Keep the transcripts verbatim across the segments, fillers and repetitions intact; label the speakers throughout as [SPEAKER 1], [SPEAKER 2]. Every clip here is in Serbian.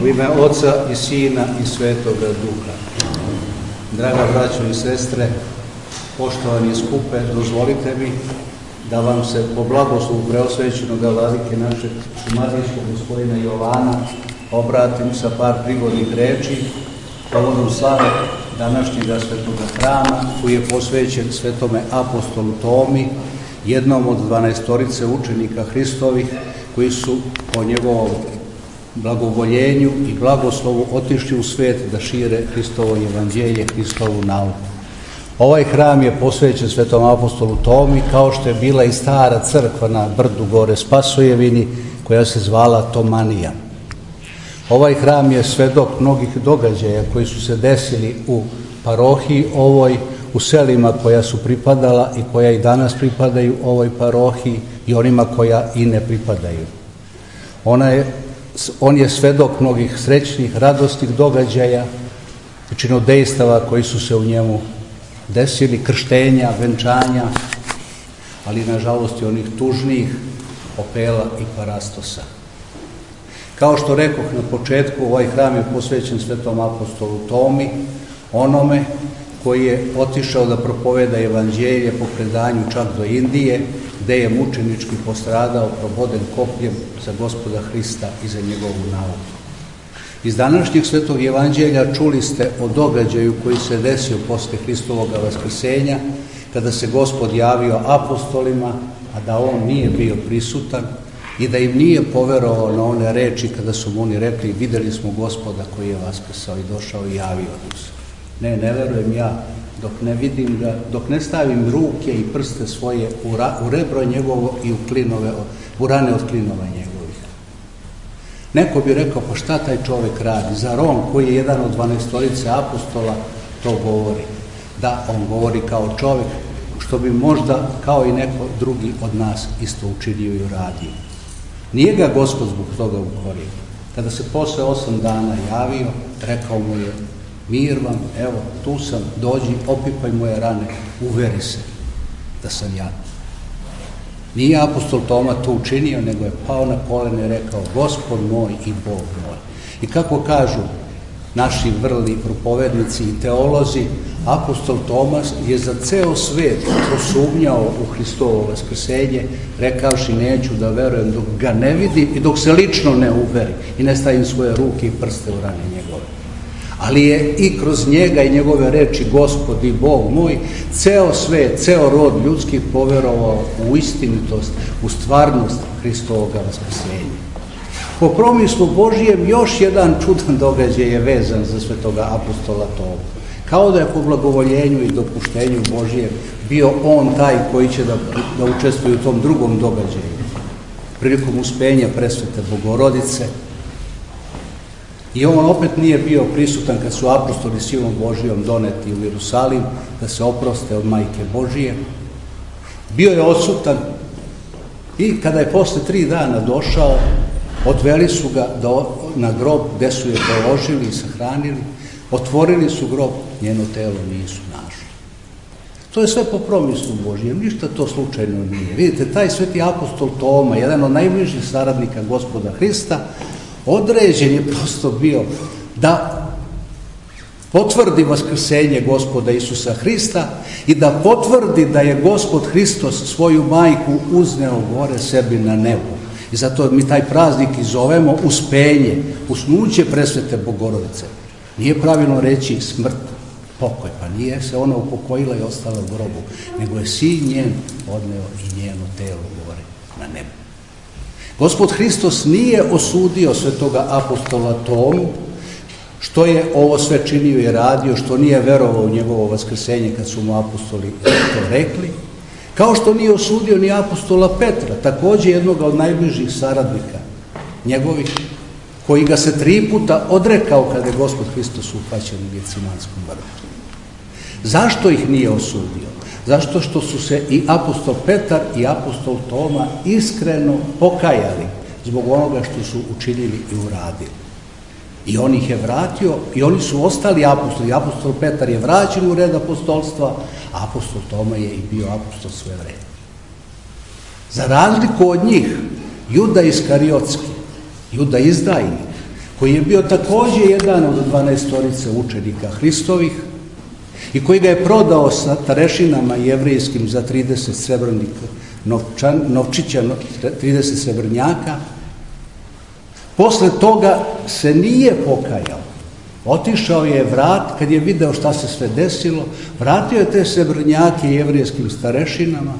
[SPEAKER 1] U ime Oca i Sina i Svetoga Duha. Draga braćo i sestre, poštovani skupe, dozvolite mi da vam se po blagoslovu preosvećenog vladike našeg šumadijskog gospodina Jovana obratim sa par prigodnih reči povodom slave današnjega svetoga hrama koji je posvećen svetome apostolu Tomi, jednom od dvanaestorice učenika Hristovih koji su po njegovom blagovoljenju i blagoslovu otišli u svijet da šire Hristovo evanđelje, Hristovu nauku. Ovaj hram je posvećen svetom apostolu Tomi, kao što je bila i stara crkva na brdu gore Spasojevini, koja se zvala Tomanija. Ovaj hram je svedok mnogih događaja koji su se desili u parohiji ovoj, u selima koja su pripadala i koja i danas pripadaju ovoj parohiji i onima koja i ne pripadaju. Ona je, on je svedok mnogih srećnih, radosnih događaja i činodejstava koji su se u njemu desili, krštenja, venčanja, ali nažalost i onih tužnih opela i parastosa. Kao što rekoh na početku, ovaj hram je posvećen svetom apostolu Tomi, onome koji je otišao da propoveda evanđelje po predanju čak do Indije, gde je mučenički postradao, proboden kopljem za Gospoda Hrista i za njegovu nauku. Iz današnjeg svetog evanđelja čuli ste o događaju koji se desio posle Hristovoga vaskrsenja, kada se Gospod javio apostolima, a da on nije bio prisutan i da im nije poverovao na one reči kada su mu oni rekli: videli smo Gospoda koji je vaskrsao i došao i javio nam se. Ne, ne verujem ja dok ne vidim ga, dok ne stavim ruke i prste svoje u, ra, u rebro njegovo i u, klinove, u rane od klinova njegovih. Neko bi rekao: pa šta taj čovjek radi? Zar on, koji je jedan od dvanaestorice apostola, to govori? Da, on govori kao čovjek, što bi možda kao i neko drugi od nas isto učinio i uradio. Nije ga Gospod zbog toga ukorio. Kada se posle osam dana javio, rekao mu je: mir vam, evo, tu sam, dođi, opipaj moje rane, uveri se da sam ja. Nije apostol Toma to učinio, nego je pao na kolene i rekao: Gospod moj i Bog moj. I kako kažu naši vrli propovednici i teolozi, apostol Tomas je za ceo svet prosumnjao u Hristovo vaskrsenje, rekavši: neću da verujem dok ga ne vidim i dok se lično ne uveri i ne stavim svoje ruke i prste u rane njegove. Ali je i kroz njega i njegove reči Gospod i Bog moj, ceo svet, ceo rod ljudski poverovao u istinitost, u stvarnost Hristovoga vaskrsenja. Po promislu Božijem još jedan čudan događaj je vezan za svetoga apostola Tomu. Kao da je po blagovoljenju i dopuštenju Božijem bio on taj koji će da, da učestvuje u tom drugom događaju, prilikom uspenja presvete Bogorodice. I on opet nije bio prisutan kad su apostoli silom Božijom doneti u Jerusalim da se oproste od Majke Božije. Bio je odsutan i kada je posle tri dana došao, odveli su ga do, na grob gde su je položili i sahranili, otvorili su grob, njeno telo nisu našli. To je sve po promislu Božijem, ništa to slučajno nije. Vidite, taj sveti apostol Toma, jedan od najbližih saradnika Gospoda Hrista, određen je prosto bio da potvrdi vaskrsenje Gospoda Isusa Hrista i da potvrdi da je Gospod Hristos svoju majku uzneo gore sebi na nebo. I zato mi taj praznik i zovemo uspenje, usnuće presvete Bogorodice. Nije pravilno reći smrt, pokoj, pa nije se ona upokojila i ostala u grobu, nego je sin njen odneo i njeno telo gore na nebo. Gospod Hristos nije osudio svetoga apostola Tomu, što je ovo sve činio i radio, što nije verovao u njegovo vaskrsenje kad su mu apostoli to rekli, kao što nije osudio ni apostola Petra, također jednog od najbližih saradnika njegovih, koji ga se tri puta odrekao kada je Gospod Hristos upaćen u Gecimanskom vrtu. Zašto ih nije osudio? Zašto što su se i apostol Petar i apostol Toma iskreno pokajali zbog onoga što su učinili i uradili. I on ih je vratio i oni su ostali apostoli. Apostol Petar je vraćen u red apostolstva, a apostol Toma je i bio apostol sve vreme. Za razliku od njih, Juda Iskariotski, Juda izdajnik, koji je bio također jedan od dvanaestorice učenika Hristovih i koji ga je prodao sa starešinama jevrijskim za trideset srebrnih novčan, novčića, trideset srebrnjaka. Posle toga se nije pokajao. Otišao je vrat, kad je video šta se sve desilo, vratio je te srebrnjake jevrijskim starešinama,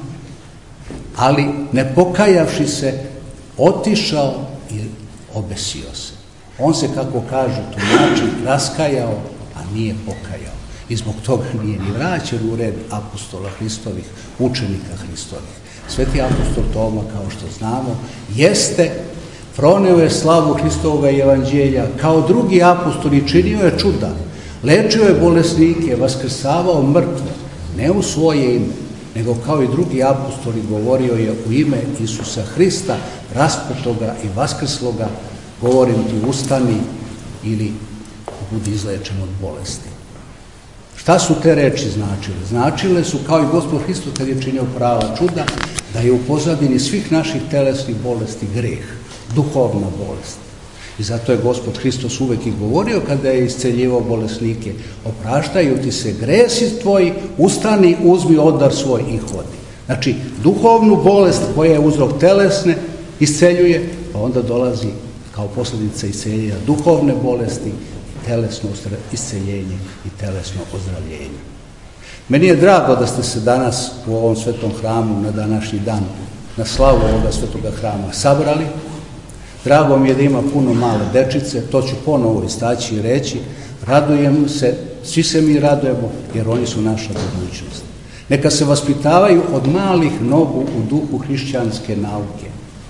[SPEAKER 1] ali ne pokajavši se, otišao i obesio se. On se, kako kažu tumači, raskajao, a nije pokajao. I zbog toga nije ni vraćen u red apostola Hristovih, učenika Hristovih. Sveti apostol Toma, kao što znamo, jeste, proneo je slavu Hristovog evanđelja, kao drugi apostoli činio je čuda, lečio je bolesnike, vaskrsavao mrtve, ne u svoje ime, nego kao i drugi apostoli govorio je u ime Isusa Hrista, raspetoga i vaskrsloga, govorim ti ustani ili budi izlečen od bolesti. Šta su te reči značile? Značile su, kao i Gospod Hristos kad je činio prava čuda, da je u pozadini svih naših telesnih bolesti greh, duhovna bolest. I zato je Gospod Hristos uvek i govorio kada je isceljivao bolesnike: opraštaju ti se gresi tvoji, ustani, uzmi odar svoj i hodi. Znači, duhovnu bolest koja je uzrok telesne isceljuje, pa onda dolazi kao posljedica isceljenja duhovne bolesti, telesno isceljenje i telesno ozdravljenje. Meni je drago da ste se danas u ovom svetom hramu na današnji dan, na slavu ovoga svetoga hrama sabrali. Drago mi je da ima puno male dečice, to ću ponovo istaći i reći. Radujem se, svi se mi radujemo, jer oni su naša budućnost. Neka se vaspitavaju od malih nogu u duhu hrišćanske nauke.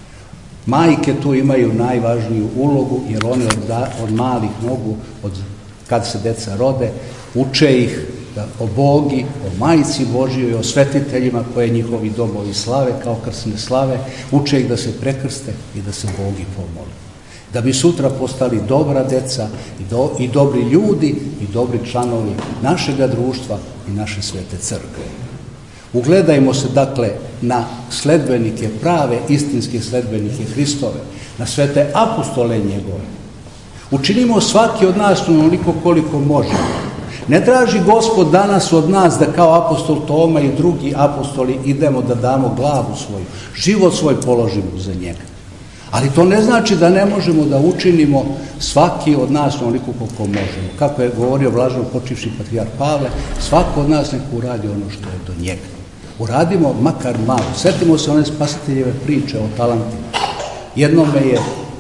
[SPEAKER 1] Majke tu imaju najvažniju ulogu, jer one od, da, od malih nogu, od, kad se deca rode, uče ih da, o Bogi, o Majici Božjoj i o svetiteljima koje njihovi domovi slave, kao krsne slave, uče ih da se prekrste i da se Bogi pomole. Da bi sutra postali dobra deca i, do, i dobri ljudi i dobri članovi našega društva i naše svete crkve. Ugledajmo se, dakle, na sledbenike, prave istinske sledbenike Hristove, na svete apostole njegove. Učinimo svaki od nas onoliko koliko možemo. Ne traži Gospod danas od nas da kao apostol Toma i drugi apostoli idemo da damo glavu svoju, život svoj položimo za njega. Ali to ne znači da ne možemo da učinimo svaki od nas onoliko koliko možemo. Kako je govorio blaženo počivši patrijarh Pavle, svako od nas neko uradi ono što je do njega. Uradimo makar malo. Sjetimo se one spasiteljeve priče o talentima. Jednome je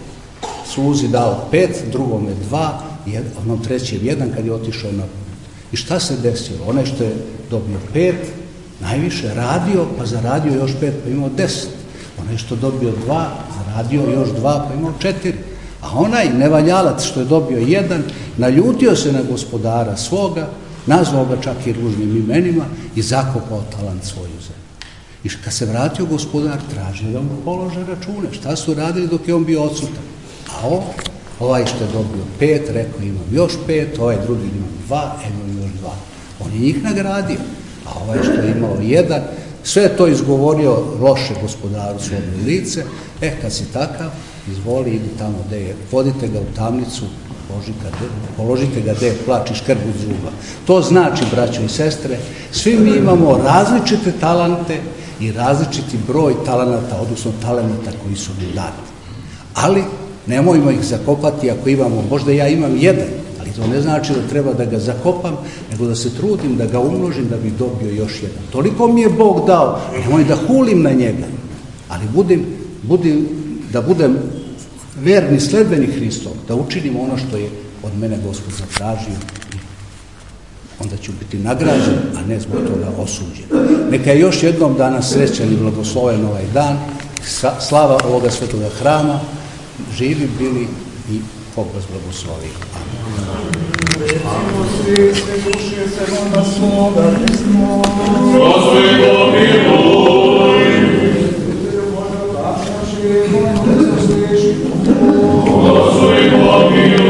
[SPEAKER 1] sluzi dao pet, drugome dva, onom trećem jedan kad je otišao na put. I šta se desilo? Onaj što je dobio pet, najviše radio, pa zaradio još pet, pa imao deset. Onaj što je dobio dva, zaradio još dva, pa imao četiri. A onaj nevaljalac što je dobio jedan, naljutio se na gospodara svoga, nazvao ga čak i ružnim imenima i zakopao talant svoju zemlju. I kad se vratio gospodar, tražio da mu polože račune. Šta su radili dok je on bio odsutan? A on, ovaj što je dobio pet, rekao imam još pet, ovaj drugi imam dva, imam još dva. On je njih nagradio. A ovaj što je imao jedan, sve je to izgovorio loše gospodaru svome lice. E, kad si takav, izvoli, idi tamo gde je, vodite ga u tamnicu, položite ga gde je plač i škrb od zuba. To znači, braćo i sestre, svi mi imamo različite talente i različiti broj talenata, odnosno talenata koji su mi dati. Ali nemojmo ih zakopati ako imamo, možda ja imam jedan, ali to ne znači da treba da ga zakopam, nego da se trudim da ga umnožim da bi dobio još jedan. Toliko mi je Bog dao, nemoj da hulim na njega, ali budim, budim, da budem verni sledbenik Hristov, da učinim ono što je od mene Gospod zatražio, onda ću biti nagrađen, a ne zbog toga osuđen. Neka je još jednom danas srećan i blagosloven ovaj dan, slava ovoga svetoga hrama, živi bili i Bog vas blagoslovi. Amen.